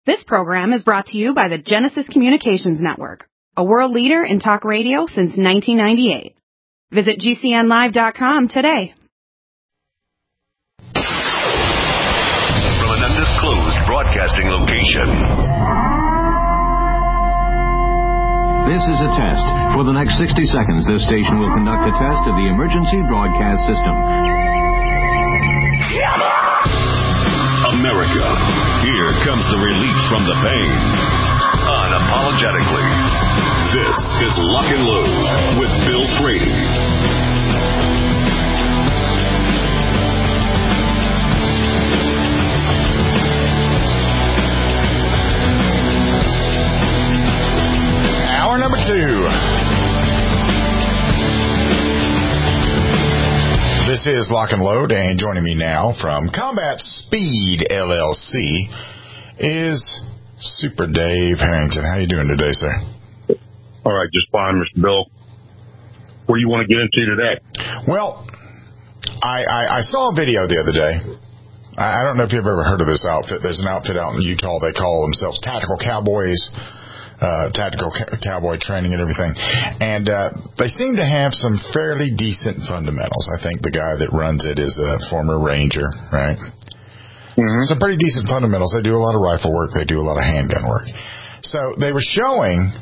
This program is brought to you by the Genesis Communications Network, a world leader in talk radio since 1998. Visit GCNlive.com today. From an undisclosed broadcasting location. This is a test. For the next 60 seconds, this station will conduct a test of the emergency broadcast system. America, here comes the relief from the pain. Unapologetically. This is Lock and Load with Bill Frady. Hour number 2. This is Lock and Load, and joining me now from Combat Speed LLC is Super Dave Harrington. How are you doing today, sir? All right, just fine, Mr. Bill. What do you want to get into today? Well, I saw a video the other day. I don't know if you've ever heard of this outfit. There's an outfit out in Utah. They call themselves Tactical Cowboys. Tactical cowboy training and everything. And they seem to have some fairly decent fundamentals. I think the guy that runs it is a former Ranger, right? Mm-hmm. Some pretty decent fundamentals. They do a lot of rifle work. They do a lot of handgun work. So they were showing,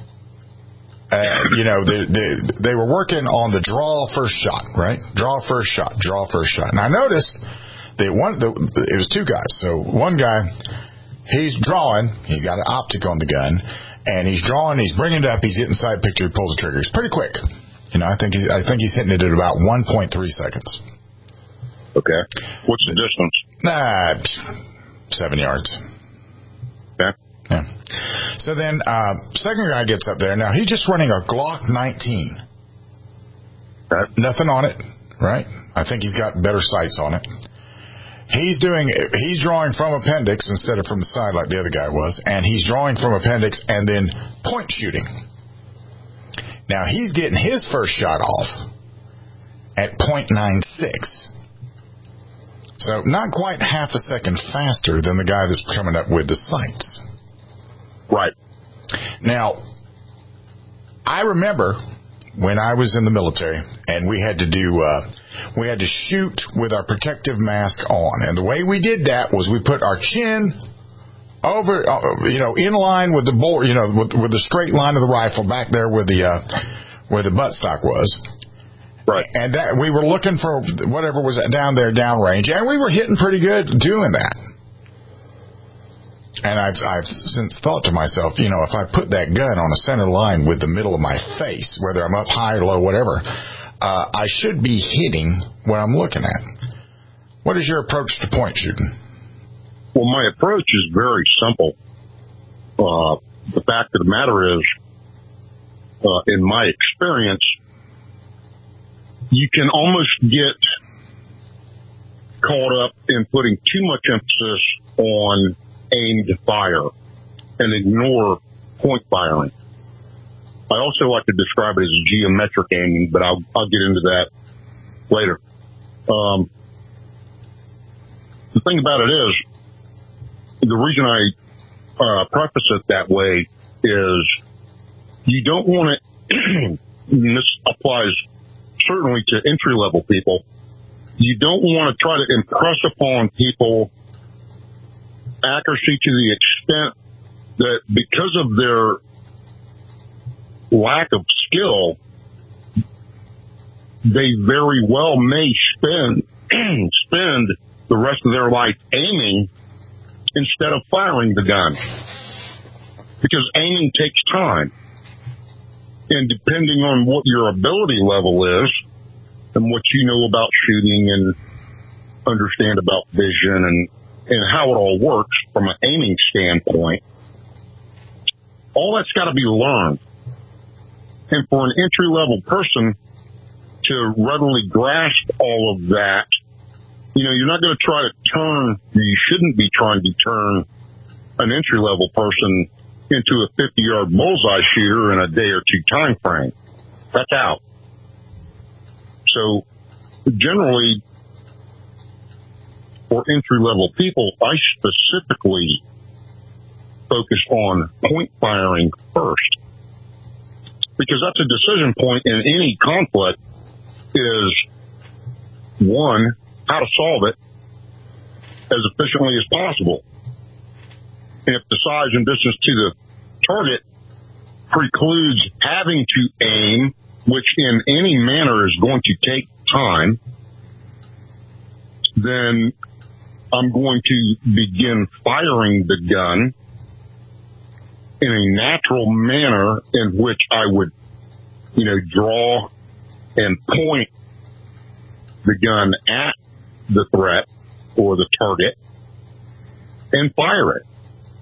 they were working on the draw first shot, right? Draw first shot. And I noticed that it was two guys. So one guy, he's drawing. He's got an optic on the gun. And he's drawing, he's bringing it up, he's getting side picture, he pulls the trigger. It's pretty quick. I think he's hitting it at about 1.3 seconds. Okay. What's the distance? 7 yards. Okay. Yeah. So then, second guy gets up there. Now, he's just running a Glock 19. Okay. Nothing on it, right? I think he's got better sights on it. He's drawing from appendix instead of from the side like the other guy was, and he's drawing from appendix and then point shooting. Now he's getting his first shot off at .96. So not quite half a second faster than the guy that's coming up with the sights. Right. Now, I remember when I was in the military and we had to shoot with our protective mask on. And the way we did that was we put our chin over, in line with the bore, with the straight line of the rifle back there where the buttstock was. Right. And that we were looking for whatever was down there downrange, and we were hitting pretty good doing that. And I've since thought to myself, if I put that gun on a center line with the middle of my face, whether I'm up high or low, whatever, I should be hitting what I'm looking at. What is your approach to point shooting? Well, my approach is very simple. The fact of the matter is, in my experience, you can almost get caught up in putting too much emphasis on aim to fire and ignore point firing. I also like to describe it as geometric aiming, but I'll get into that later. The thing about it is, the reason I preface it that way is you don't want to, and this applies certainly to entry-level people, you don't want to try to impress upon people accuracy to the extent that because of their lack of skill, they very well may spend the rest of their life aiming instead of firing the gun. Because aiming takes time. And depending on what your ability level is and what you know about shooting and understand about vision and how it all works from an aiming standpoint, all that's got to be learned. And for an entry-level person to readily grasp all of that, you're not going to try to you shouldn't be trying to turn an entry-level person into a 50-yard bullseye shooter in a day or two time frame. That's out. So generally, for entry-level people, I specifically focus on point firing first. Because that's a decision point in any conflict is, one, how to solve it as efficiently as possible. And if the size and distance to the target precludes having to aim, which in any manner is going to take time, then I'm going to begin firing the gun in a natural manner in which I would, draw and point the gun at the threat or the target and fire it,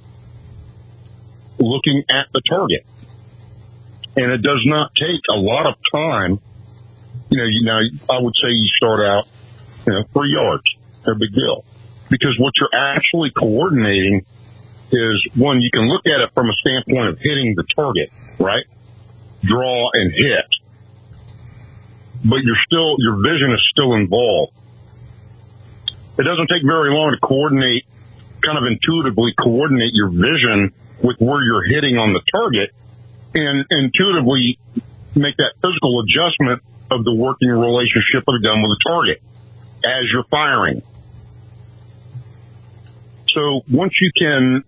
looking at the target. And it does not take a lot of time. I would say you start out, 3 yards, no big deal. Because what you're actually coordinating is, one, you can look at it from a standpoint of hitting the target, right? Draw and hit. But your vision is still involved. It doesn't take very long to coordinate, kind of intuitively coordinate your vision with where you're hitting on the target and intuitively make that physical adjustment of the working relationship of the gun with the target as you're firing. So once you can,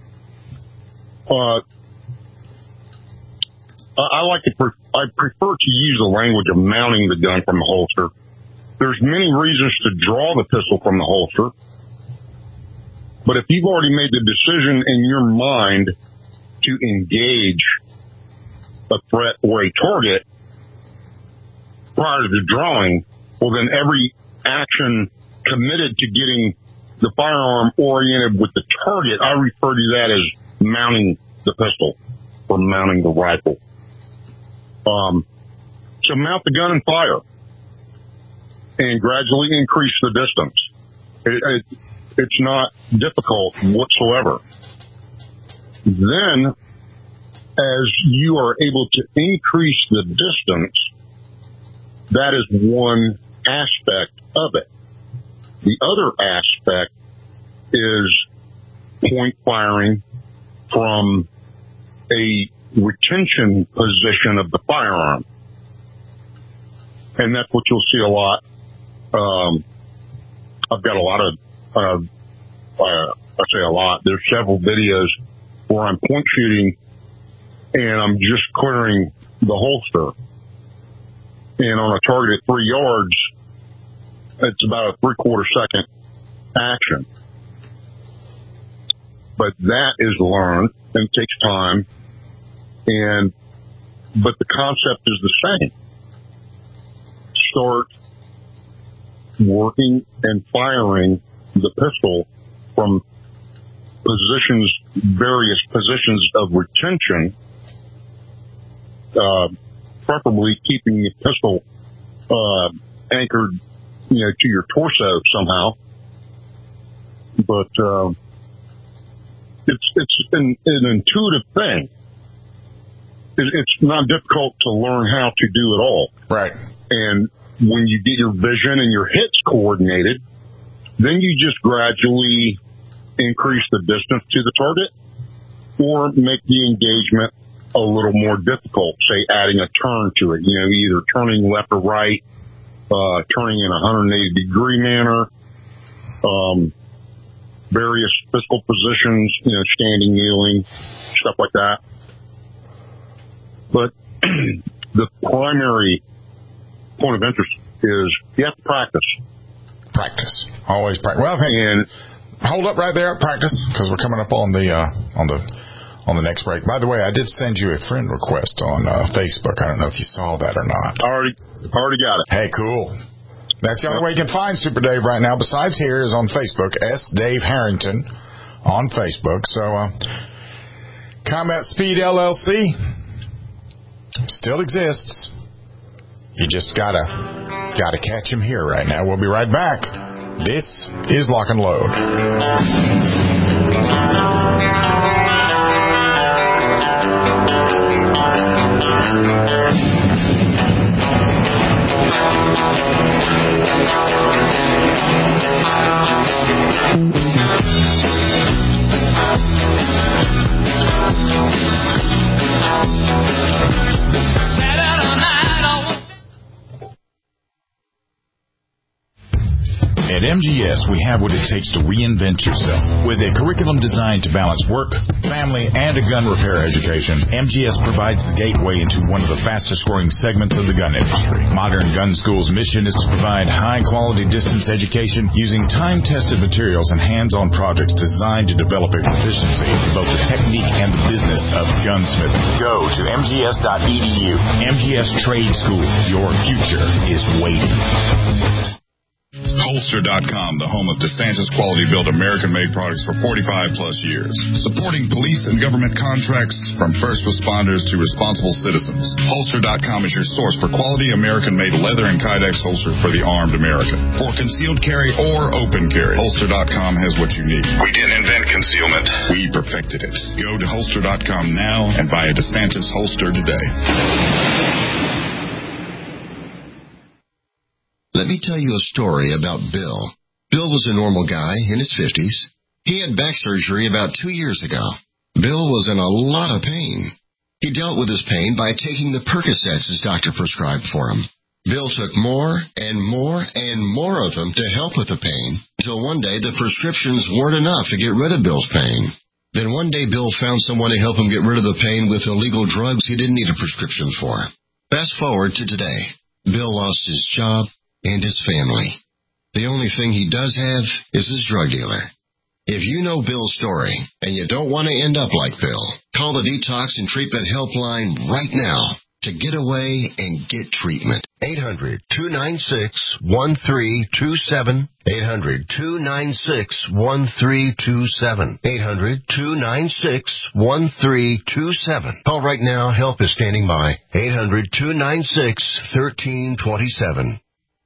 I prefer to use the language of mounting the gun from the holster. There's many reasons to draw the pistol from the holster, but if you've already made the decision in your mind to engage a threat or a target prior to drawing, well, then every action committed to getting the firearm oriented with the target, I refer to that as mounting the pistol or mounting the rifle. So mount the gun and fire and gradually increase the distance. It's not difficult whatsoever. Then, as you are able to increase the distance, that is one aspect of it. The other aspect is point firing from a retention position of the firearm. And that's what you'll see a lot. I've got a lot of, I say a lot, there's several videos where I'm point shooting and I'm just clearing the holster. And on a target at 3 yards, it's about a 3/4 second action. But that is learned and takes time. But the concept is the same. Start working and firing the pistol from various positions of retention, preferably keeping the pistol anchored, to your torso somehow. But it's an intuitive thing. It's not difficult to learn how to do it all. Right. And when you get your vision and your hits coordinated, then you just gradually increase the distance to the target or make the engagement a little more difficult, say adding a turn to it, either turning left or right, turning in a 180-degree manner, various physical positions, standing, kneeling, stuff like that. But the primary point of interest is you have to practice. Practice. Always practice. Well, hey, and hold up right there. Practice, because we're coming up on the next break. By the way, I did send you a friend request on Facebook. I don't know if you saw that or not. Already got it. Hey, cool. That's the only way you can find Super Dave right now. Besides here is on Facebook, S. Dave Harrington on Facebook. So, Combat Speed LLC still exists. You just gotta catch him here right now. We'll be right back. This is Lock and Load. MGS, we have what it takes to reinvent yourself. With a curriculum designed to balance work, family, and a gun repair education, MGS provides the gateway into one of the fastest-growing segments of the gun industry. Modern Gun School's mission is to provide high-quality distance education using time-tested materials and hands-on projects designed to develop a proficiency in both the technique and the business of gunsmithing. Go to mgs.edu. MGS Trade School. Your future is waiting. Holster.com, the home of DeSantis quality-built American-made products for 45-plus years. Supporting police and government contracts from first responders to responsible citizens. Holster.com is your source for quality American-made leather and Kydex holsters for the armed American. For concealed carry or open carry, Holster.com has what you need. We didn't invent concealment. We perfected it. Go to Holster.com now and buy a DeSantis holster today. Let me tell you a story about Bill. Bill was a normal guy in his 50s. He had back surgery about 2 years ago. Bill was in a lot of pain. He dealt with his pain by taking the Percocets his doctor prescribed for him. Bill took more and more and more of them to help with the pain, until one day the prescriptions weren't enough to get rid of Bill's pain. Then one day Bill found someone to help him get rid of the pain with illegal drugs he didn't need a prescription for. Fast forward to today. Bill lost his job and his family. The only thing he does have is his drug dealer. If you know Bill's story and you don't want to end up like Bill, call the Detox and Treatment Helpline right now to get away and get treatment. 800-296-1327. 800-296-1327. 800-296-1327. Call right now. Help is standing by. 800-296-1327.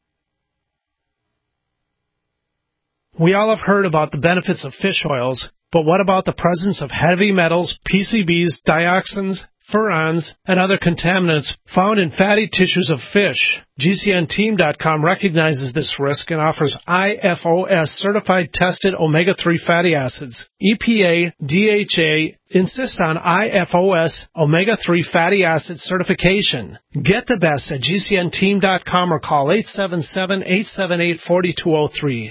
We all have heard about the benefits of fish oils, but what about the presence of heavy metals, PCBs, dioxins, furans, and other contaminants found in fatty tissues of fish? GCNteam.com recognizes this risk and offers IFOS certified tested omega-3 fatty acids. EPA, DHA insist on IFOS omega-3 fatty acid certification. Get the best at GCNteam.com or call 877-878-4203.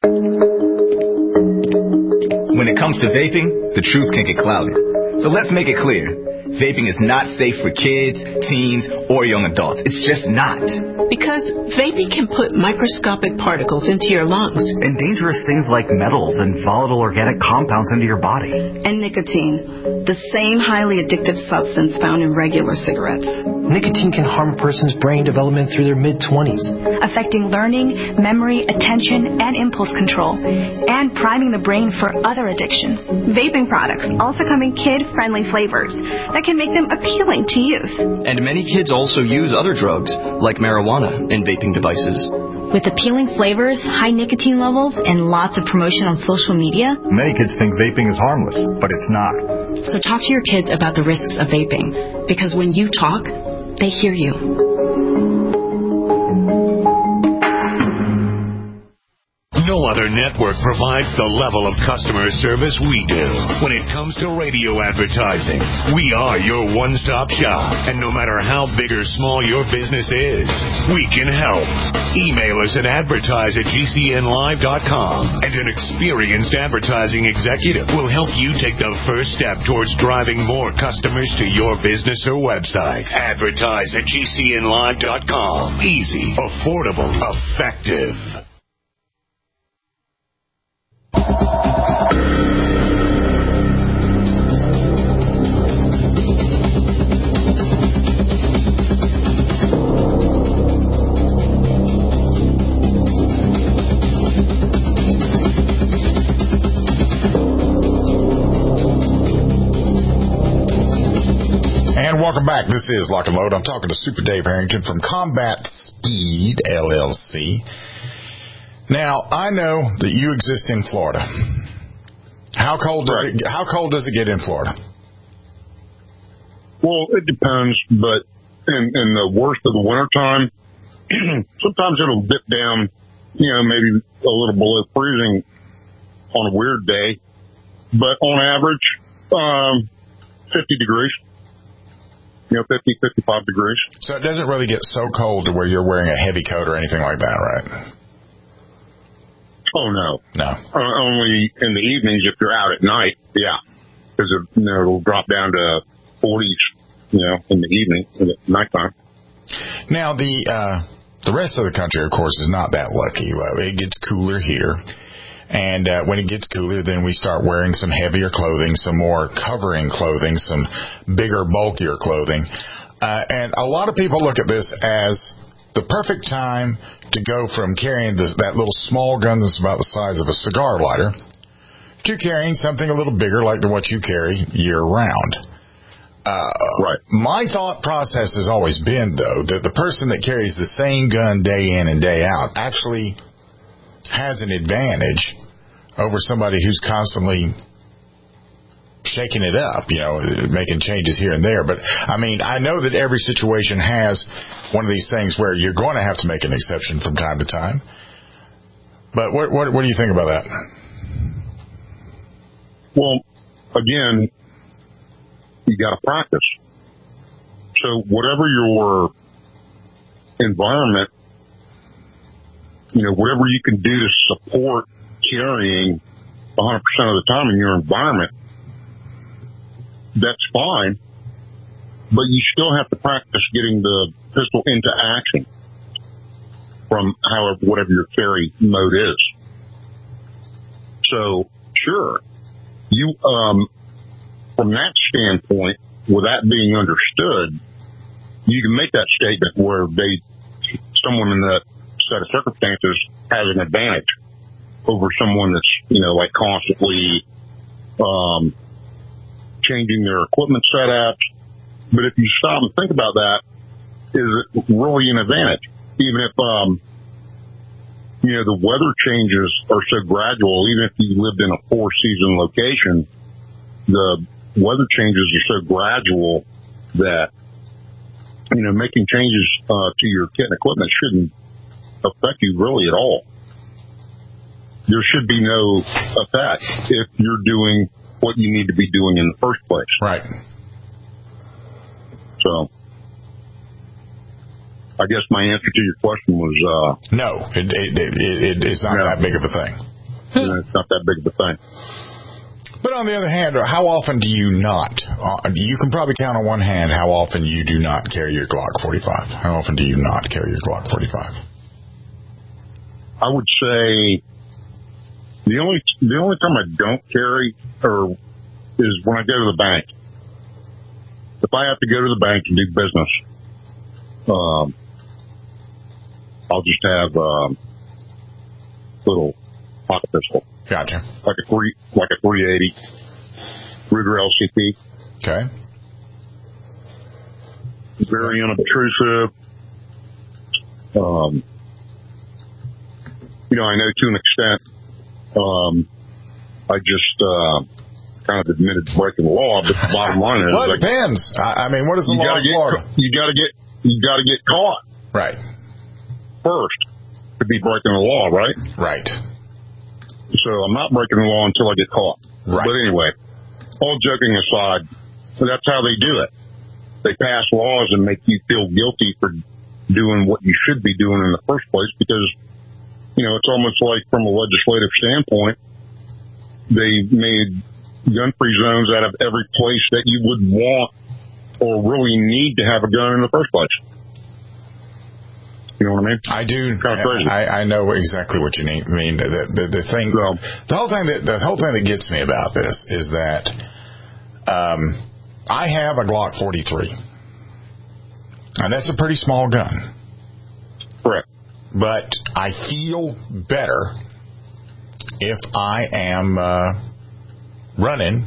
When it comes to vaping, the truth can get clouded. So let's make it clear. Vaping is not safe for kids, teens, or young adults. It's just not. Because vaping can put microscopic particles into your lungs. And dangerous things like metals and volatile organic compounds into your body. And nicotine, the same highly addictive substance found in regular cigarettes. Nicotine can harm a person's brain development through their mid-20s. Affecting learning, memory, attention, and impulse control. And priming the brain for other addictions. Vaping products also come in kid-friendly flavors that can make them appealing to youth. And many kids also use other drugs, like marijuana, in vaping devices. With appealing flavors, high nicotine levels, and lots of promotion on social media, many kids think vaping is harmless, but it's not. So talk to your kids about the risks of vaping, because when you talk, they hear you. No other network provides the level of customer service we do. When it comes to radio advertising, we are your one-stop shop. And no matter how big or small your business is, we can help. Email us at advertise@gcnlive.com, and an experienced advertising executive will help you take the first step towards driving more customers to your business or website. Advertise@gcnlive.com. Easy, affordable, effective. And welcome back. This is Lock and Load. I'm talking to Super Dave Harrington from Combat Speed, LLC. Now, I know that you exist in Florida. How cold does it get in Florida? Well, it depends, but in the worst of the wintertime, sometimes it'll dip down, maybe a little below freezing on a weird day. But on average, 50 degrees. 50, 55 degrees. So it doesn't really get so cold to where you're wearing a heavy coat or anything like that, right? Oh, no. No. Only in the evenings if you're out at night, yeah. Because it'll drop down to 40s, in the evening, in the nighttime. Now, the rest of the country, of course, is not that lucky. It gets cooler here. And when it gets cooler, then we start wearing some heavier clothing, some more covering clothing, some bigger, bulkier clothing. And a lot of people look at this as the perfect time to go from carrying that little small gun that's about the size of a cigar lighter to carrying something a little bigger like what you carry year-round. Right. My thought process has always been, though, that the person that carries the same gun day in and day out actually has an advantage over somebody who's constantly shaking it up, making changes here and there. But, I mean, I know that every situation has one of these things where you're going to have to make an exception from time to time. But what do you think about that? Well, again, you got to practice. So whatever your environment, whatever you can do to support carrying 100% of the time in your environment, that's fine. But you still have to practice getting the pistol into action from whatever your carry mode is. So, sure, you, from that standpoint, with that being understood, you can make that statement where someone in that set of circumstances has an advantage over someone that's, constantly, changing their equipment setups. But if you stop and think about that, is it really an advantage? Even if, the weather changes are so gradual, even if you lived in a 4-season location, the weather changes are so gradual that, making changes to your kit and equipment shouldn't affect you really at all. There should be no effect if you're doing what you need to be doing in the first place. Right. So, I guess my answer to your question was no. It's not that big of a thing. It's not that big of a thing. But on the other hand, how often do you not? You can probably count on one hand how often you do not carry your Glock 45. How often do you not carry your Glock 45? I would say the only time I don't carry is when I go to the bank. If I have to go to the bank and do business, I'll just have a little pocket pistol. Gotcha. Like a 380 Ruger LCP. Okay. Very unobtrusive. I know to an extent, I just kind of admitted breaking the law, but the bottom line is, well, it depends. I mean, what is the law in Florida? You got to get caught. Right. First to be breaking the law, right? Right. So I'm not breaking the law until I get caught. Right. But anyway, all joking aside, that's how they do it. They pass laws and make you feel guilty for doing what you should be doing in the first place because, it's almost like from a legislative standpoint, they made gun-free zones out of every place that you would want or really need to have a gun in the first place. You know what I mean? I do. Kind of crazy. I know exactly what you mean. I mean, the thing, the whole thing that gets me about this is that I have a Glock 43, and that's a pretty small gun. Correct. But I feel better if I am running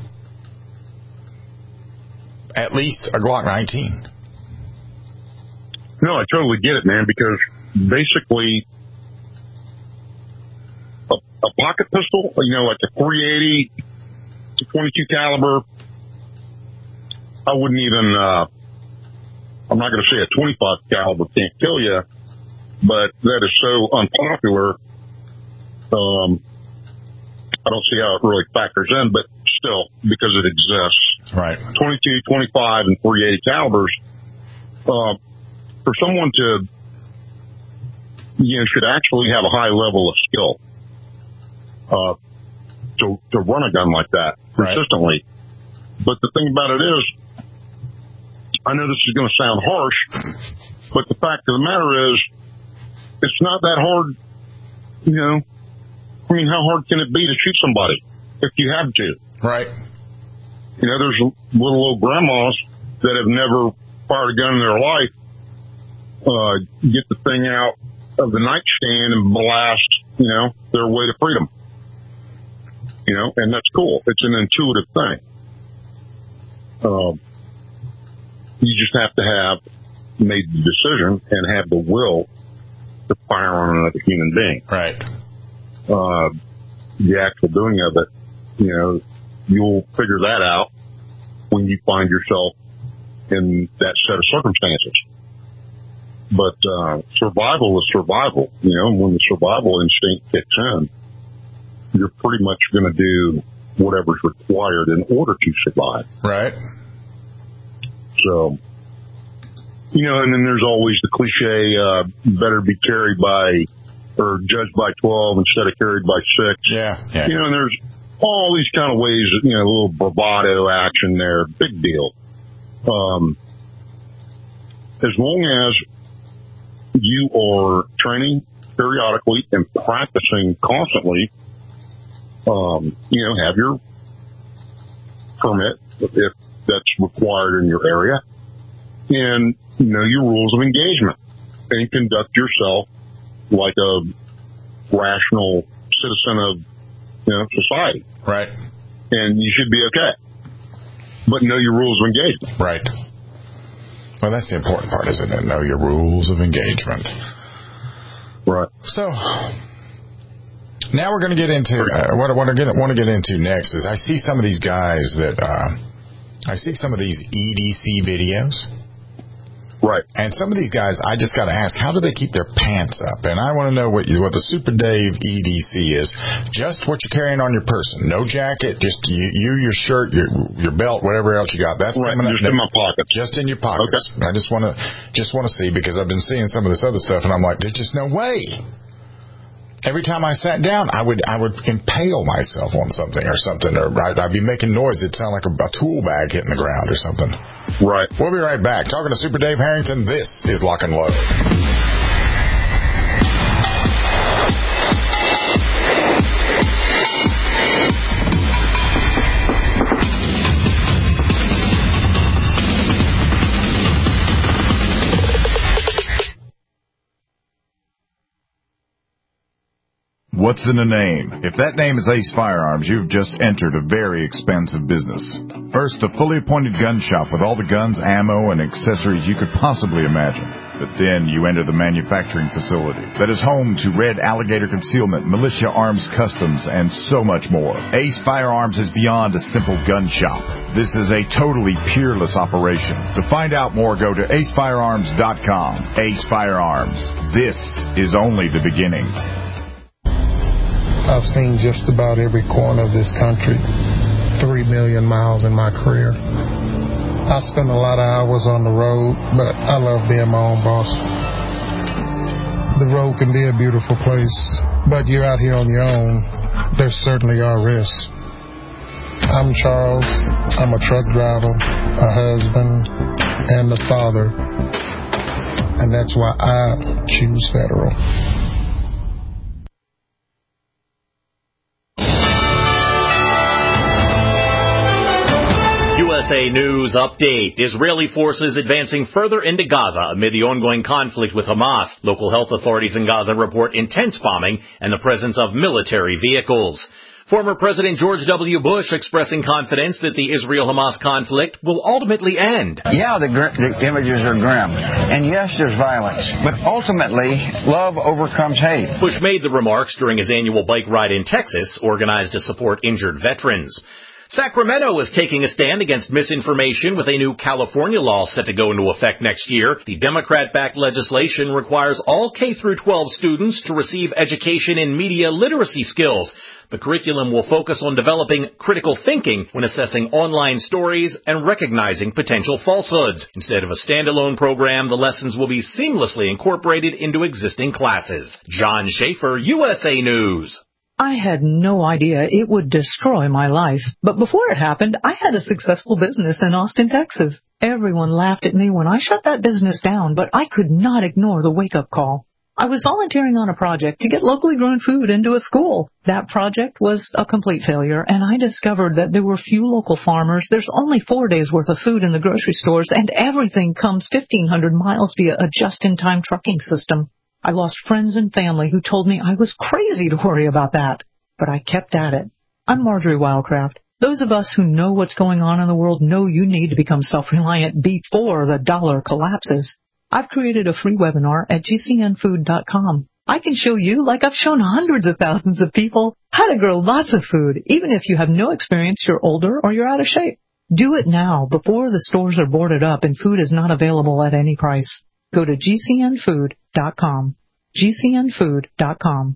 at least a Glock 19. No, I totally get it, man, because basically a pocket pistol, like a 380, 22 caliber, I wouldn't even, I'm not going to say a 25 caliber can't kill you, but that is so unpopular. I don't see how it really factors in, but still, because it exists. Right. 22, 25, and 380 calibers, for someone to, should actually have a high level of skill. to run a gun like that consistently. Right. But the thing about it is, I know this is going to sound harsh, but the fact of the matter is, it's not that hard, you know. I mean, how hard can it be to shoot somebody if you have to? Right. You know, there's little old grandmas that have never fired a gun in their life, get the thing out of the nightstand and blast, you know, their way to freedom. You know, and that's cool. It's an intuitive thing. You just have to have made the decision and have the will to fire on another human being. Right. The actual doing of it, you know, you'll figure that out when you find yourself in that set of circumstances. But survival is survival, you know, and when the survival instinct kicks in, you're pretty much going to do whatever's required in order to survive. Right. So, you know, and then there's always the cliche, better be carried by or judged by 12 instead of carried by 6. Yeah. You know, and there's all these kind of ways, you know, a little bravado action there. Big deal. As long as you are training periodically and practicing constantly, you know, have your permit if that's required in your area, and know your rules of engagement, and conduct yourself like a rational citizen of, you know, society. Right. And you should be okay. But know your rules of engagement. Right. Well, that's the important part, isn't it? Know your rules of engagement. Right. So now we're going to get into what I want to get into next is I see some of these guys that I see some of these EDC videos. Right. And some of these guys, I just got to ask, how do they keep their pants up? And I want to know what the Super Dave EDC is. Just what you're carrying on your person. No jacket, just you your shirt, your belt, whatever else you got. That's right. Just in my pockets. Just in your pockets. Okay. I just want to see, because I've been seeing some of this other stuff, and I'm like, there's just no way. Every time I sat down, I would impale myself on something, or I'd be making noise. It'd sound like a tool bag hitting the ground or something. Right. We'll be right back. Talking to Super Dave Harrington, this is Lock and Load. What's in a name? If that name is Ace Firearms, you've just entered a very expansive business. First, a fully appointed gun shop with all the guns, ammo, and accessories you could possibly imagine. But then you enter the manufacturing facility that is home to Red Alligator Concealment, Militia Arms Customs, and so much more. Ace Firearms is beyond a simple gun shop. This is a totally peerless operation. To find out more, go to acefirearms.com. Ace Firearms. This is only the beginning. I've seen just about every corner of this country, 3 million miles in my career. I spend a lot of hours on the road, but I love being my own boss. The road can be a beautiful place, but you're out here on your own. There certainly are risks. I'm Charles. I'm a truck driver, a husband, and a father. And that's why I choose Federal. USA News Update. Israeli forces advancing further into Gaza amid the ongoing conflict with Hamas. Local health authorities in Gaza report intense bombing and the presence of military vehicles. Former President George W. Bush expressing confidence that the Israel-Hamas conflict will ultimately end. Yeah, the images are grim. And yes, there's violence. But ultimately, love overcomes hate. Bush made the remarks during his annual bike ride in Texas, organized to support injured veterans. Sacramento is taking a stand against misinformation with a new California law set to go into effect next year. The Democrat-backed legislation requires all K-12 students to receive education in media literacy skills. The curriculum will focus on developing critical thinking when assessing online stories and recognizing potential falsehoods. Instead of a standalone program, the lessons will be seamlessly incorporated into existing classes. John Schaefer, USA News. I had no idea it would destroy my life. But before it happened, I had a successful business in Austin, Texas. Everyone laughed at me when I shut that business down, but I could not ignore the wake-up call. I was volunteering on a project to get locally grown food into a school. That project was a complete failure, and I discovered that there were few local farmers. There's only 4 days' worth of food in the grocery stores, and everything comes 1,500 miles via a just-in-time trucking system. I lost friends and family who told me I was crazy to worry about that. But I kept at it. I'm Marjorie Wildcraft. Those of us who know what's going on in the world know you need to become self-reliant before the dollar collapses. I've created a free webinar at gcnfood.com. I can show you, like I've shown hundreds of thousands of people, how to grow lots of food, even if you have no experience, you're older, or you're out of shape. Do it now before the stores are boarded up and food is not available at any price. Go to gcnfood.com. gcnfood.com.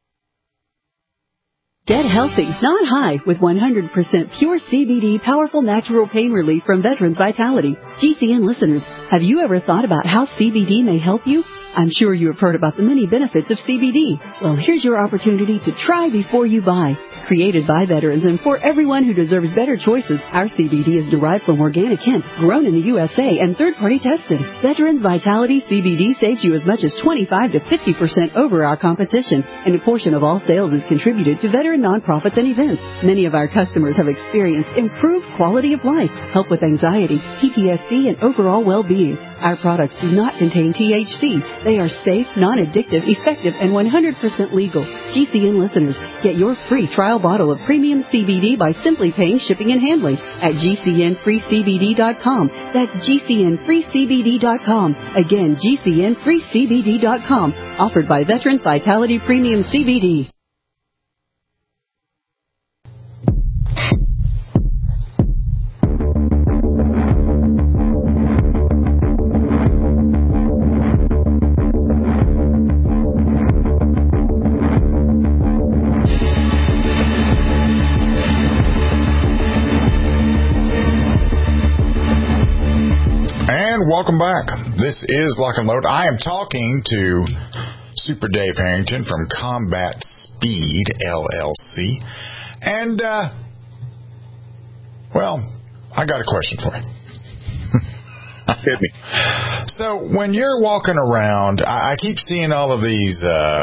Get healthy, not high, with 100% pure CBD powerful natural pain relief from Veterans Vitality. GCN listeners, have you ever thought about how CBD may help you? I'm sure you have heard about the many benefits of CBD. Well, here's your opportunity to try before you buy. Created by veterans and for everyone who deserves better choices, our CBD is derived from organic hemp, grown in the USA, and third-party tested. Veterans Vitality CBD saves you as much as 25 to 50% over our competition, and a portion of all sales is contributed to veteran nonprofits and events. Many of our customers have experienced improved quality of life, help with anxiety, PTSD, and overall well-being. Our products do not contain THC. They are safe, non-addictive, effective, and 100% legal. GCN listeners, get your free trial bottle of premium CBD by simply paying shipping and handling at GCNFreeCBD.com. That's GCNFreeCBD.com. Again, GCNFreeCBD.com. Offered by Veterans Vitality Premium CBD. Welcome back. This is Lock and Load. I am talking to Super Dave Harrington from Combat Speed, LLC. And, well, I got a question for you. Hit me. So, when you're walking around, I keep seeing all of these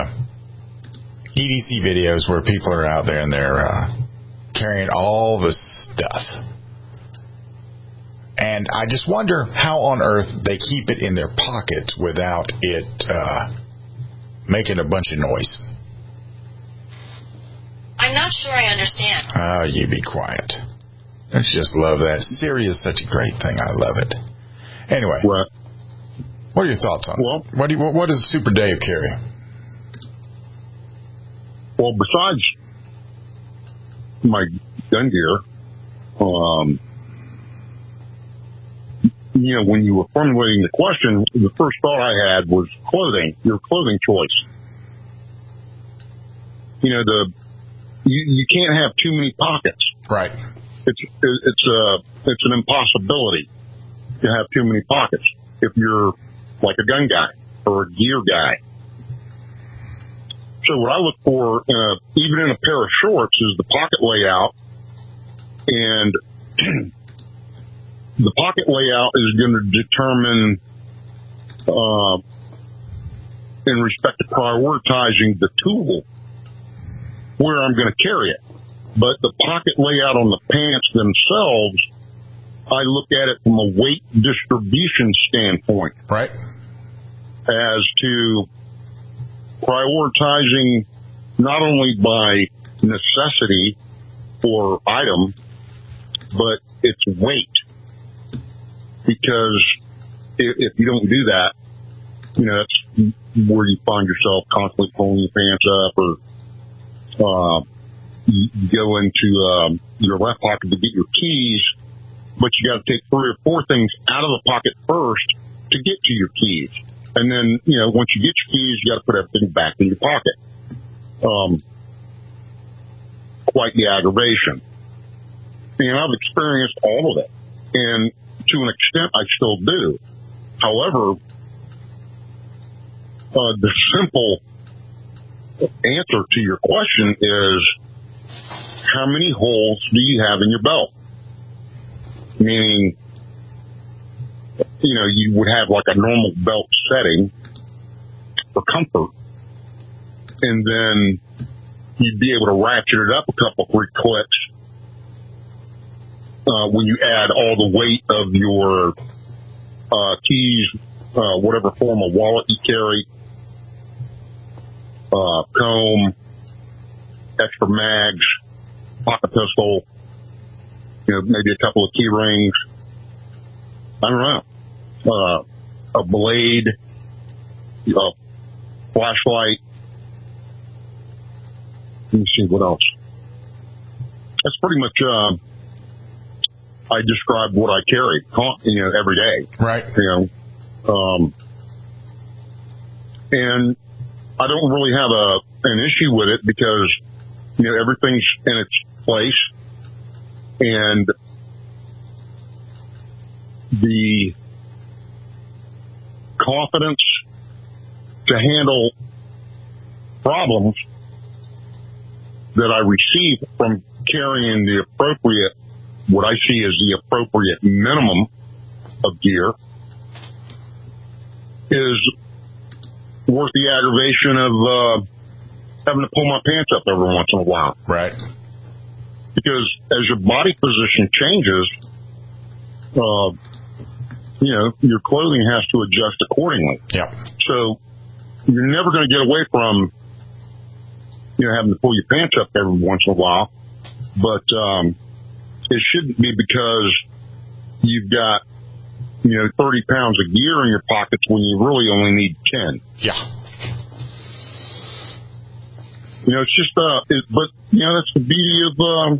EDC videos where people are out there and they're carrying all this stuff. And I just wonder how on earth they keep it in their pockets without it making a bunch of noise. I'm not sure I understand. Oh, you be quiet. I just love that. Siri is such a great thing. I love it. Anyway, what are your thoughts on it? What does Super Dave carry? Well, besides my gun gear, you know, when you were formulating the question, the first thought I had was clothing, your clothing choice. You know, you can't have too many pockets. Right. It's an impossibility to have too many pockets if you're like a gun guy or a gear guy. So what I look for, even in a pair of shorts, is the pocket layout, and the pocket layout is going to determine, in respect to prioritizing the tool, where I'm going to carry it. But the pocket layout on the pants themselves, I look at it from a weight distribution standpoint. Right. As to prioritizing not only by necessity or item, but its weight. Because if you don't do that, you know, that's where you find yourself constantly pulling your pants up, or you go into your left pocket to get your keys, but you got to take 3 or 4 things out of the pocket first to get to your keys. And then, you know, once you get your keys, you got to put everything back in your pocket. Quite the aggravation. And I've experienced all of it. And to an extent, I still do. However, the simple answer to your question is, how many holes do you have in your belt? Meaning, you would have like a normal belt setting for comfort, and then you'd be able to ratchet it up a couple, 3 clicks when you add all the weight of your keys, whatever form of wallet you carry, comb, extra mags, pocket pistol, maybe a couple of key rings. I don't know. A blade, a flashlight. Let me see what else. That's pretty much, I described what I carry, every day. Right. And I don't really have an issue with it because, everything's in its place, and the confidence to handle problems that I receive from carrying the appropriate, what I see as the appropriate minimum of gear, is worth the aggravation of having to pull my pants up every once in a while. Right. Because as your body position changes, your clothing has to adjust accordingly. Yeah. So you're never going to get away from, having to pull your pants up every once in a while. But it shouldn't be because you've got, 30 pounds of gear in your pockets when you really only need 10. Yeah. It's just, but that's the beauty of,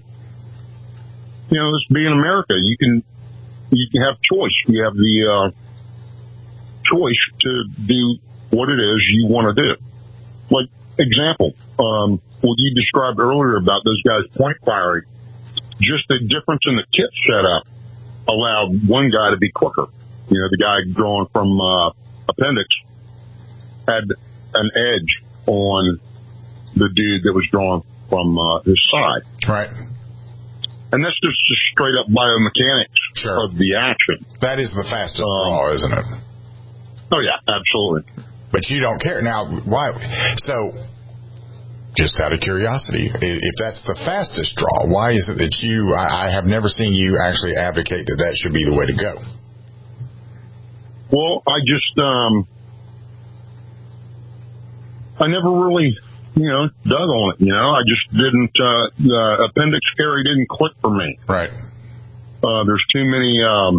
this being America. You can have choice. You have the, choice to do what it is you want to do. Like, example, what you described earlier about those guys point firing, just the difference in the kit setup allowed one guy to be quicker. The guy drawn from, appendix had an edge on the dude that was drawn from his side. Right. And that's just straight up biomechanics of the action. That is the fastest draw, isn't it? Oh, yeah, absolutely. But you don't care. Now, why? So, just out of curiosity, if that's the fastest draw, why is it that I have never seen you actually advocate that should be the way to go? Well, I just, I never really, dug on it, I just didn't, the appendix carry didn't click for me. Right. There's too many,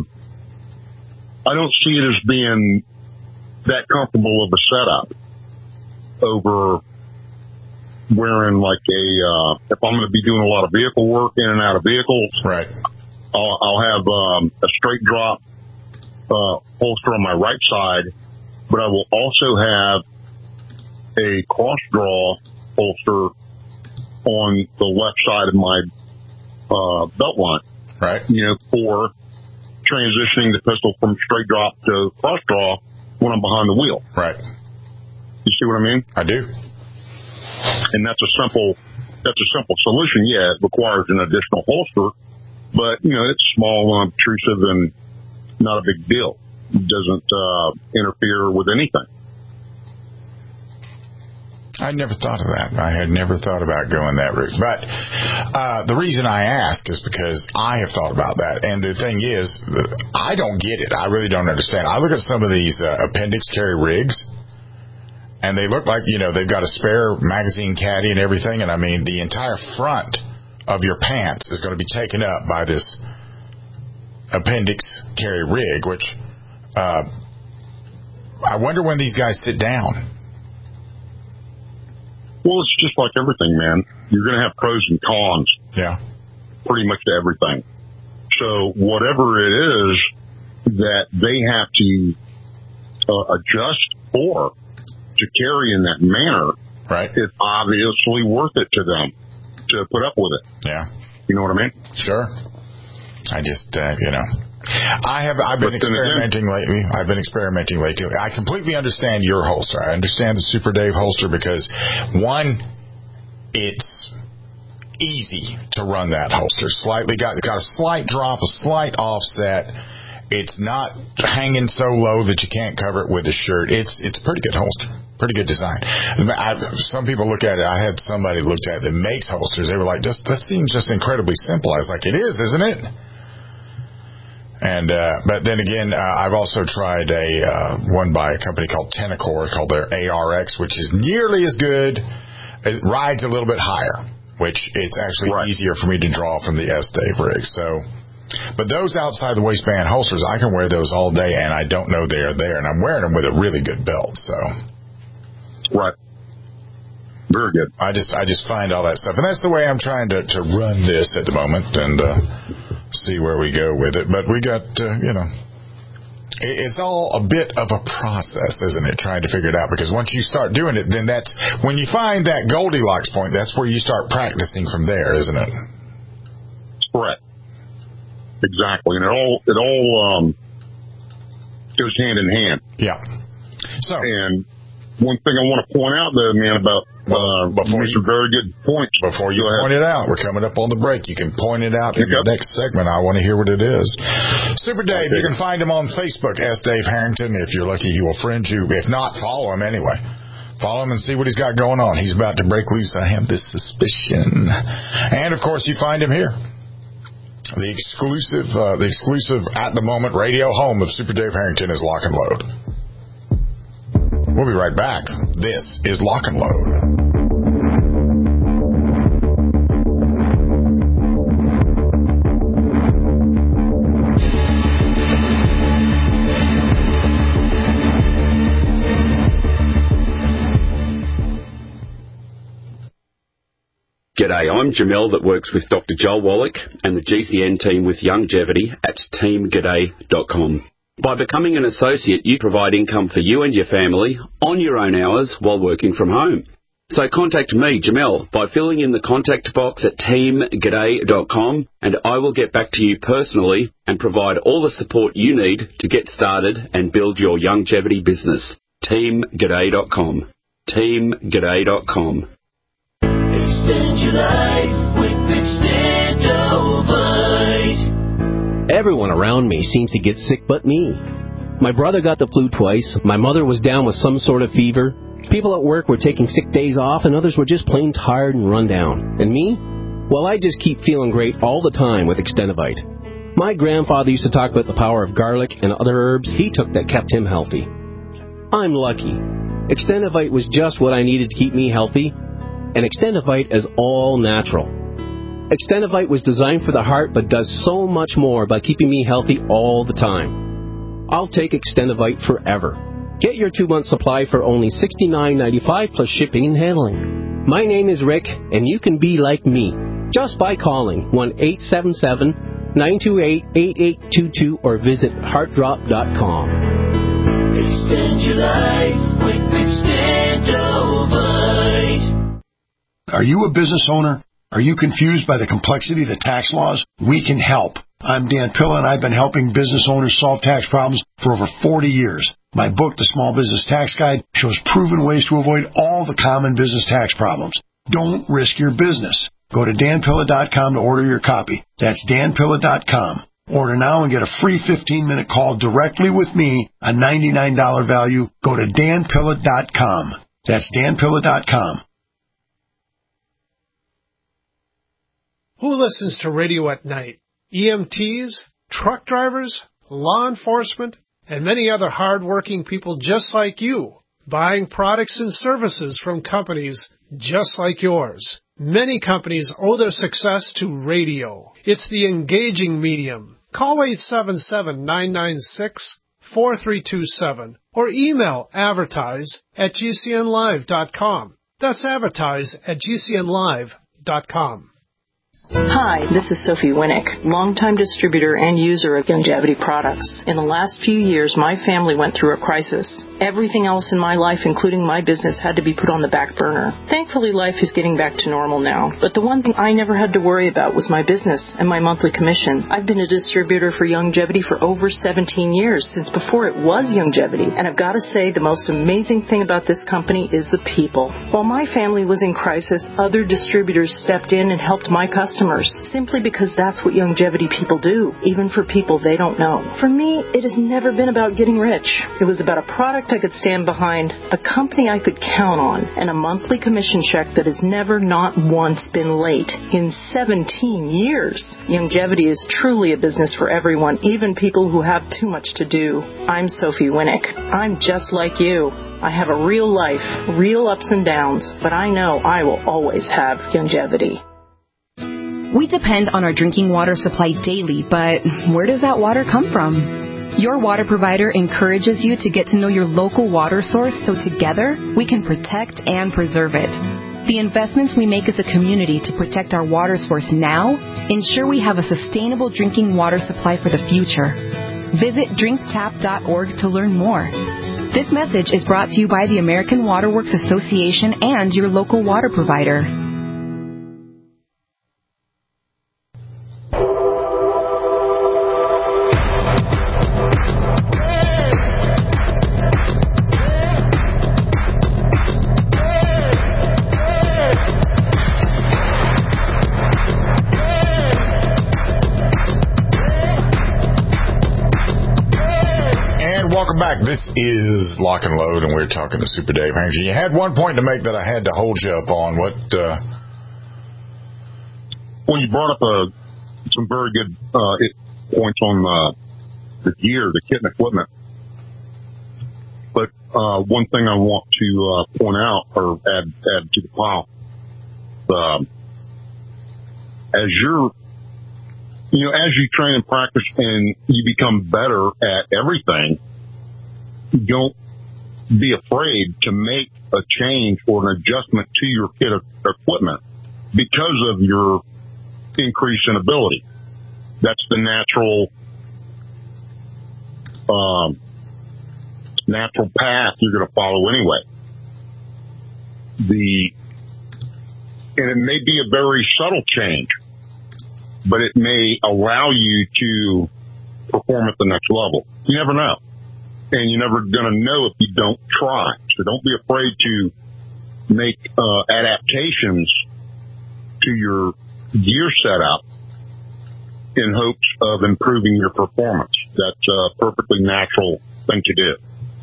I don't see it as being that comfortable of a setup over wearing like if I'm going to be doing a lot of vehicle work in and out of vehicles. Right. I'll have, a straight drop, holster on my right side, but I will also have a cross draw holster on the left side of my belt line. Right. For transitioning the pistol from straight drop to cross draw when I'm behind the wheel. Right. You see what I mean? I do. And that's a simple solution. Yeah, it requires an additional holster, but it's small, unobtrusive, and not a big deal. It doesn't interfere with anything. I never thought of that. I had never thought about going that route. But the reason I ask is because I have thought about that. And the thing is, I don't get it. I really don't understand. I look at some of these appendix carry rigs, and they look like, they've got a spare magazine caddy and everything. And, I mean, the entire front of your pants is going to be taken up by this appendix carry rig, which I wonder when these guys sit down. Well, it's just like everything, man. You're going to have pros and cons. Yeah. Pretty much to everything. So whatever it is that they have to adjust for to carry in that manner, right? It's obviously worth it to them to put up with it. Yeah. You know what I mean? Sure. I just, I've been experimenting lately. I completely understand your holster. I understand the Super Dave holster because, one, it's easy to run that holster. Got a slight drop, a slight offset. It's not hanging so low that you can't cover it with a shirt. It's a pretty good holster. Pretty good design. Some people look at it. I had somebody looked at it that makes holsters. They were like, this seems just incredibly simple. I was like, it is, isn't it? And but then again, I've also tried one by a company called Tenacore, called their ARX, which is nearly as good. It rides a little bit higher, which it's actually easier for me to draw from the S-Dave rig. So, but those outside the waistband holsters, I can wear those all day, and I don't know they are there. And I'm wearing them with a really good belt. So, right. Very good. I just find all that stuff, and that's the way I'm trying to run this at the moment, and see where we go with it. But we got, it's all a bit of a process, isn't it, trying to figure it out? Because once you start doing it, then that's when you find that Goldilocks point, that's where you start practicing from there, isn't it? Correct. Exactly. And it all goes hand in hand. Yeah. So, and one thing I want to point out, though, man, about some very good points. Before you point it out, we're coming up on the break. You can point it out in the next segment. I want to hear what it is. Super Dave, you can find him on Facebook as Dave Harrington. If you're lucky, he will friend you. If not, follow him anyway. Follow him and see what he's got going on. He's about to break loose. I have this suspicion. And, of course, you find him here. The exclusive at the moment radio home of Super Dave Harrington is Lock and Load. We'll be right back. This is Lock and Load. G'day, I'm Jamel that works with Dr. Joel Wallach and the GCN team with Longevity at teamg'day.com. By becoming an associate, you provide income for you and your family on your own hours while working from home. So contact me, Jamel, by filling in the contact box at teamg'day.com, and I will get back to you personally and provide all the support you need to get started and build your longevity business. teamg'day.com. teamg'day.com. Extend your life with Extendovite. Everyone around me seems to get sick but me. My brother got the flu twice, my mother was down with some sort of fever, people at work were taking sick days off, and others were just plain tired and run down. And me? Well, I just keep feeling great all the time with Extendovite. My grandfather used to talk about the power of garlic and other herbs he took that kept him healthy. I'm lucky. Extendovite was just what I needed to keep me healthy, and Extendovite is all natural. Extendovite was designed for the heart but does so much more by keeping me healthy all the time. I'll take Extendovite forever. Get your 2-month supply for only $69.95 plus shipping and handling. My name is Rick, and you can be like me just by calling 1-877-928-8822 or visit heartdrop.com. Extend your life with Extendovite. Are you a business owner? Are you confused by the complexity of the tax laws? We can help. I'm Dan Pilla, and I've been helping business owners solve tax problems for over 40 years. My book, The Small Business Tax Guide, shows proven ways to avoid all the common business tax problems. Don't risk your business. Go to danpilla.com to order your copy. That's danpilla.com. Order now and get a free 15-minute call directly with me, a $99 value. Go to danpilla.com. That's danpilla.com. Who listens to radio at night? EMTs, truck drivers, law enforcement, and many other hard-working people just like you, buying products and services from companies just like yours. Many companies owe their success to radio. It's the engaging medium. Call 877-996-4327 or email advertise@gcnlive.com. That's advertise@gcnlive.com. Hi, this is Sophie Winnick, longtime distributor and user of longevity products. In the last few years, my family went through a crisis. Everything else in my life, including my business, had to be put on the back burner. Thankfully, life is getting back to normal now. But the one thing I never had to worry about was my business and my monthly commission. I've been a distributor for Youngevity for over 17 years, since before it was Youngevity. And I've got to say, the most amazing thing about this company is the people. While my family was in crisis, other distributors stepped in and helped my customers, simply because that's what Youngevity people do, even for people they don't know. For me, it has never been about getting rich. It was about a product I could stand behind, a company I could count on, and a monthly commission check that has never not once been late in 17 years. Youngevity is truly a business for everyone, even people who have too much to do. I'm Sophie Winnick. I'm just like you. I have a real life, real ups and downs, but I know I will always have Youngevity. We depend on our drinking water supply daily, but where does that water come from? Your water provider encourages you to get to know your local water source so together we can protect and preserve it. The investments we make as a community to protect our water source now ensure we have a sustainable drinking water supply for the future. Visit drinktap.org to learn more. This message is brought to you by the American Water Works Association and your local water provider. Back. This is Lock and Load, and we're talking to Super Dave Hanger. You had one point to make that I had to hold you up on. What? Well, you brought up some very good points on the gear, the kit and equipment. But one thing I want to point out or add to the pile, as you train and practice and you become better at everything, don't be afraid to make a change or an adjustment to your kit of equipment because of your increase in ability. That's the natural path you're going to follow anyway. And it may be a very subtle change, but it may allow you to perform at the next level. You never know. And you're never going to know if you don't try. So don't be afraid to make adaptations to your gear setup in hopes of improving your performance. That's a perfectly natural thing to do.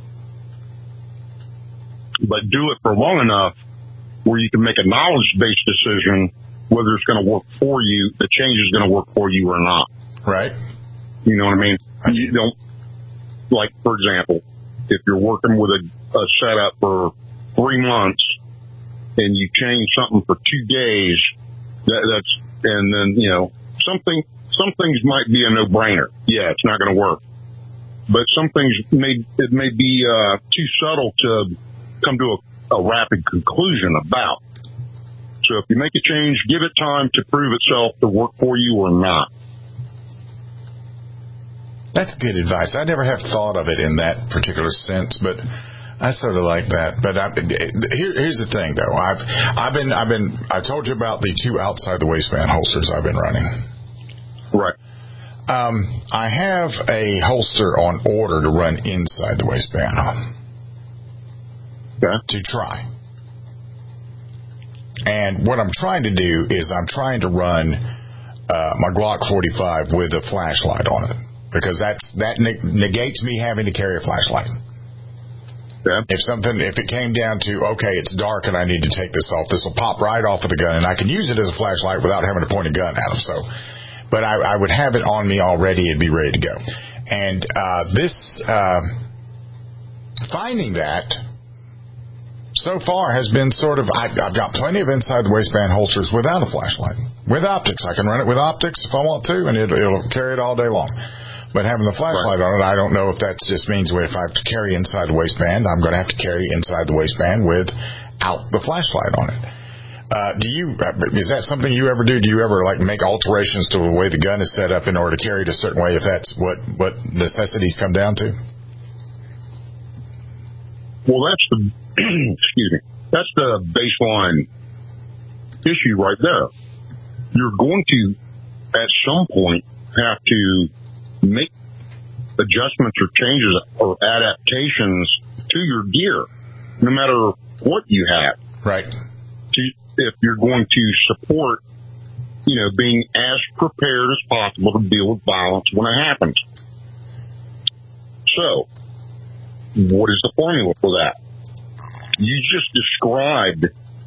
But do it for long enough where you can make a knowledge-based decision whether it's going to work for you, the change is going to work for you or not. Right. You know what I mean? You don't, like, for example, if you're working with a setup for 3 months and you change something for 2 days, and then, some things might be a no-brainer. Yeah, it's not going to work. But some things may be too subtle to come to a rapid conclusion about. So if you make a change, give it time to prove itself to work for you or not. That's good advice. I never have thought of it in that particular sense, but I sort of like that. But here's the thing, though. I told you about the 2 outside the waistband holsters I've been running. Right. I have a holster on order to run inside the waistband. Okay. To try. And what I'm trying to do is I'm trying to run my Glock 45 with a flashlight on it, because that negates me having to carry a flashlight. Yeah. If it came down to, okay, it's dark and I need to take this off, this will pop right off of the gun, and I can use it as a flashlight without having to point a gun at them. So, but I would have it on me already and be ready to go. And finding that so far has been sort of, I've got plenty of inside the waistband holsters without a flashlight. With optics. I can run it with optics if I want to, and it'll carry it all day long. But having the flashlight on it, I don't know if that just means if I have to carry inside the waistband, I'm going to have to carry inside the waistband without the flashlight on it. Is that something you ever do? Do you ever make alterations to the way the gun is set up in order to carry it a certain way, if that's what necessities come down to? Well, that's the excuse me. That's the baseline issue right there. You're going to, at some point, have to make adjustments or changes or adaptations to your gear, no matter what you have. Right. If you're going to support, being as prepared as possible to deal with violence when it happens. So, what is the formula for that? You just described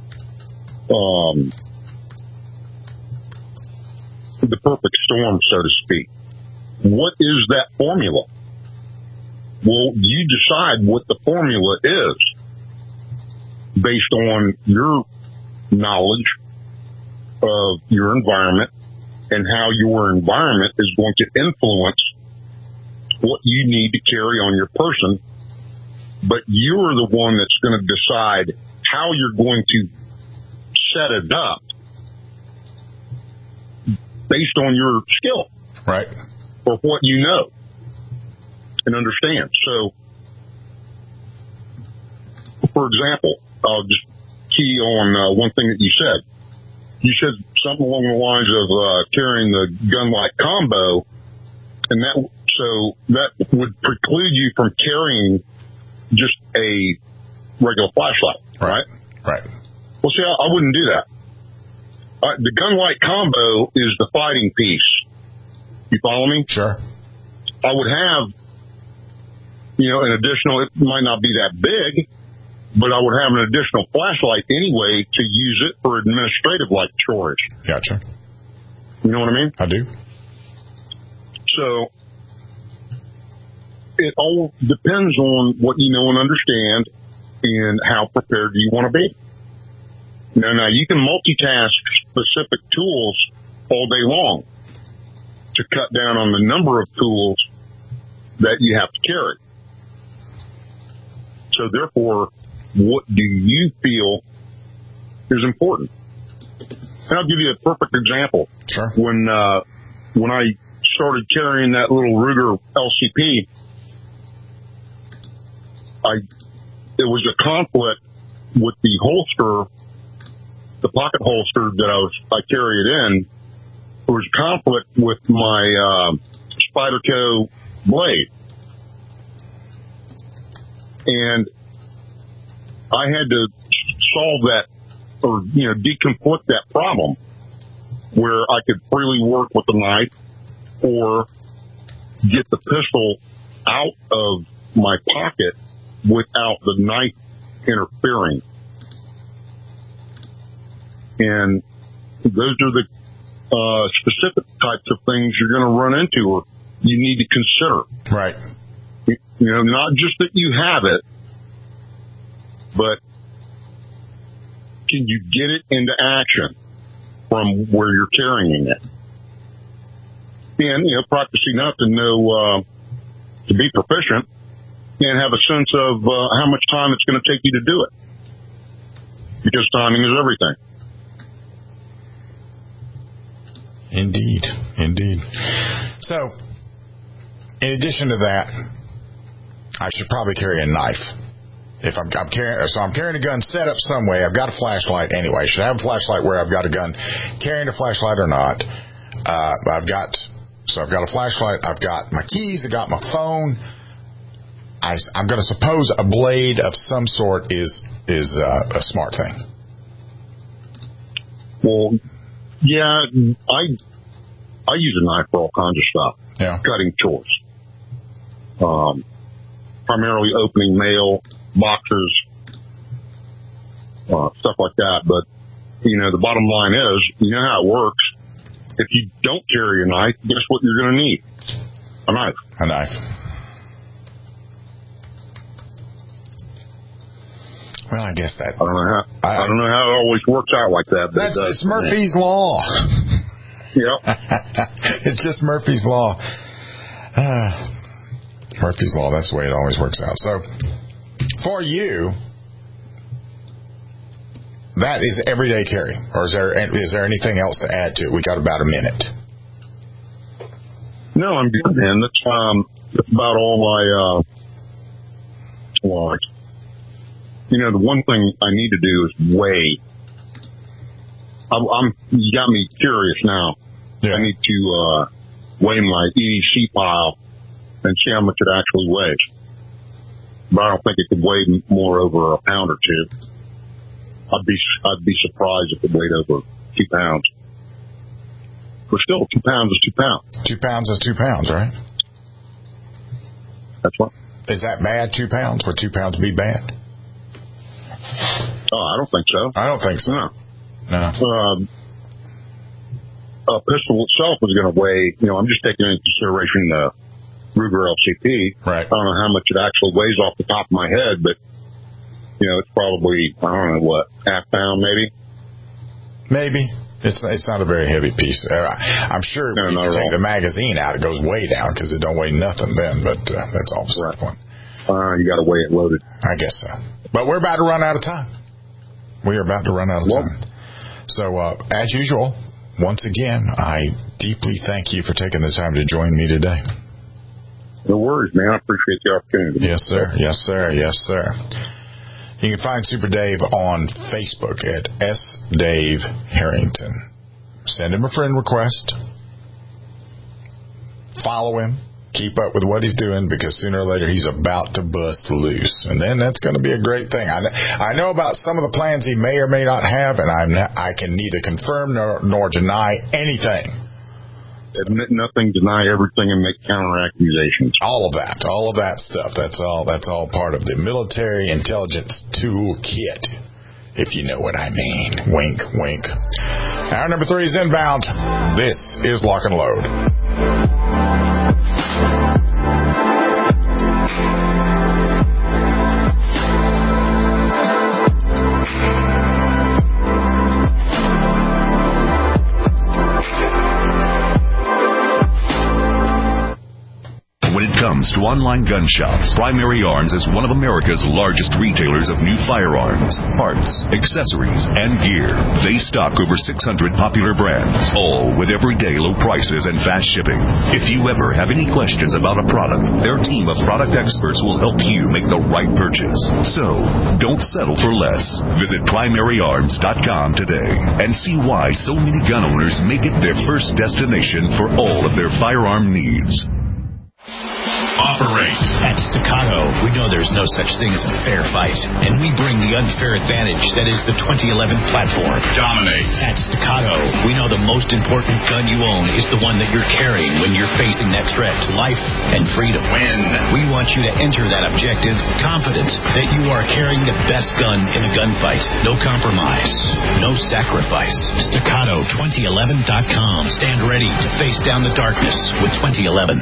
the perfect storm, so to speak. What is that formula? Well, you decide what the formula is based on your knowledge of your environment and how your environment is going to influence what you need to carry on your person. But you're the one that's going to decide how you're going to set it up based on your skill. Right. Or what you know and understand. So, for example, I'll just key on one thing that you said. You said something along the lines of carrying the gun-like combo, and that would preclude you from carrying just a regular flashlight, right? Right. Well, see, I wouldn't do that. The gun-like combo is the fighting piece. You follow me? Sure. I would have, an additional, it might not be that big, but I would have an additional flashlight anyway to use it for administrative-like chores. Gotcha. You know what I mean? I do. So, it all depends on what you know and understand and how prepared do you want to be. Now, you can multitask specific tools all day long to cut down on the number of tools that you have to carry. So, therefore, what do you feel is important? And I'll give you a perfect example. Sure. When I started carrying that little Ruger LCP, it was a conflict with the holster, the pocket holster that I carry it in. There was a conflict with my Spyderco blade. And I had to solve that or, deconflict that problem where I could freely work with the knife or get the pistol out of my pocket without the knife interfering. And those are the specific types of things you're going to run into or you need to consider. Right. Not just that you have it, but can you get it into action from where you're carrying it? And, practice enough to know, to be proficient and have a sense of how much time it's going to take you to do it. Because timing is everything. Indeed. So, in addition to that, I should probably carry a knife. If I'm carrying a gun set up some way. I've got a flashlight anyway. I should have a flashlight where I've got a gun. Carrying a flashlight or not, I've got a flashlight. I've got my keys. I got my phone. I'm going to suppose a blade of some sort is a smart thing. Well, yeah, I use a knife for all kinds of stuff. Yeah. Cutting chores. Primarily opening mail, boxes, stuff like that. But, the bottom line is, you know how it works. If you don't carry a knife, guess what you're going to need? A knife. A knife. Well, I guess that. I don't know how it always works out like that. But it's Murphy's Law. Yep. It's just Murphy's Law. Murphy's Law, that's the way it always works out. So, for you, that is everyday carry. Or is there anything else to add to it? We got about a minute. No, I'm good, man. That's about all the one thing I need to do is weigh. You got me curious now. Yeah. I need to weigh my EDC pile and see how much it actually weighs. But I don't think it could weigh more over a pound or two. I'd be surprised if it weighed over 2 pounds. But still, 2 pounds is 2 pounds. 2 pounds is 2 pounds, right? That's what. Is that bad, 2 pounds? Would 2 pounds be bad? Oh, I don't think so. I don't think so. No. A pistol itself is going to weigh, I'm just taking into consideration the Ruger LCP. Right. I don't know how much it actually weighs off the top of my head, but, it's probably, I don't know what, half pound maybe? Maybe. It's not a very heavy piece. I'm sure if you take the magazine out, it goes way down because it don't weigh nothing then, but that's all beside the point. You got to weigh it loaded. I guess so. But we're about to run out of time. We are about to run out of time. So, as usual, once again, I deeply thank you for taking the time to join me today. No worries, man. I appreciate the opportunity. Yes, sir. Yes, sir. Yes, sir. You can find Super Dave on Facebook at S. Dave Harrington. Send him a friend request. Follow him. Keep up with what he's doing because sooner or later he's about to bust loose. And then that's going to be a great thing. I know about some of the plans he may or may not have, and I can neither confirm nor deny anything. Admit nothing, deny everything, and make counter accusations. All of that stuff. That's all part of the military intelligence toolkit, if you know what I mean. Wink, wink. Hour number 3 is inbound. This is Lock and Load. Comes to online gun shops, Primary Arms is one of America's largest retailers of new firearms, parts, accessories, and gear. They stock over 600 popular brands, all with everyday low prices and fast shipping. If you ever have any questions about a product, their team of product experts will help you make the right purchase. So, don't settle for less. Visit PrimaryArms.com today and see why so many gun owners make it their first destination for all of their firearm needs. Operate. At Staccato, we know there's no such thing as a fair fight, and we bring the unfair advantage that is the 2011 platform. Dominate. At Staccato, we know the most important gun you own is the one that you're carrying when you're facing that threat to life and freedom. Win. We want you to enter that objective confident that you are carrying the best gun in a gunfight. No compromise. No sacrifice. Staccato2011.com. Stand ready to face down the darkness with 2011.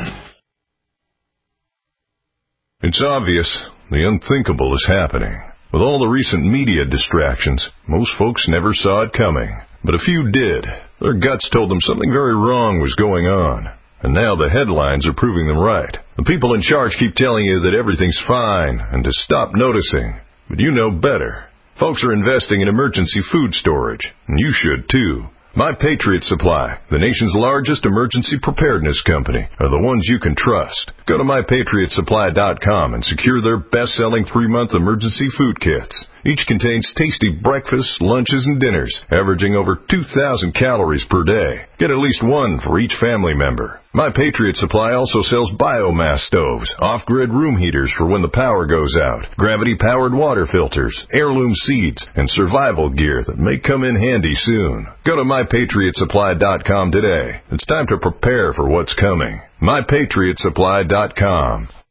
It's obvious the unthinkable is happening. With all the recent media distractions, most folks never saw it coming. But a few did. Their guts told them something very wrong was going on. And now the headlines are proving them right. The people in charge keep telling you that everything's fine and to stop noticing. But you know better. Folks are investing in emergency food storage, and you should too. My Patriot Supply, the nation's largest emergency preparedness company, are the ones you can trust. Go to MyPatriotSupply.com and secure their best-selling 3-month emergency food kits. Each contains tasty breakfasts, lunches, and dinners, averaging over 2,000 calories per day. Get at least one for each family member. My Patriot Supply also sells biomass stoves, off-grid room heaters for when the power goes out, gravity-powered water filters, heirloom seeds, and survival gear that may come in handy soon. Go to MyPatriotSupply.com today. It's time to prepare for what's coming. MyPatriotSupply.com.